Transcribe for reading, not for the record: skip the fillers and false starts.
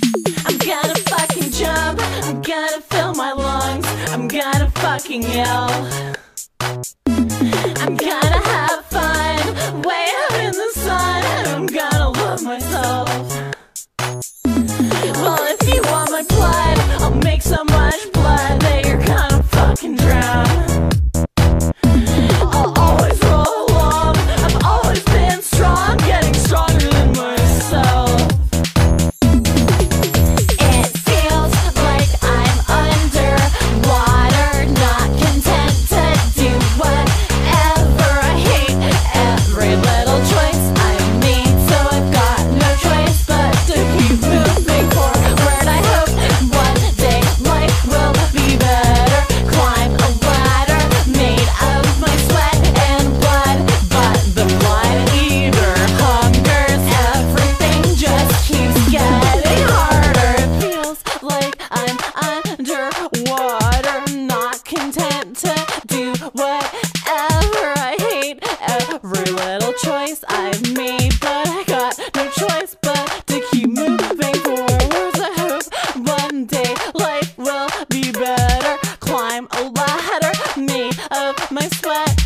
I'm gonna fucking jump, I'm gonna fill my lungs, I'm gonna fucking yell. I'm gonna have fun, way out in the sun, and I'm gonna love myself. Well, if you want my blood, I'll make so much blood that you're gonna fucking drown. I'll always roll along, I've always been strong, getting stronger than myself. It feels like I'm underwater, not content to do whatever I hate. Every little choice I made, so I've got no choice but to keep moving forward. I hope one day life will be better. Climb a ladder made of my sweat and blood, but the blood eater hungers. Everything just keeps getting harder. It feels like I'm underwater, not content to do whatever I hate. Every little choice I've made, but I got no choice but to keep moving forward. I hope one day life will be better. Climb a ladder made of my sweat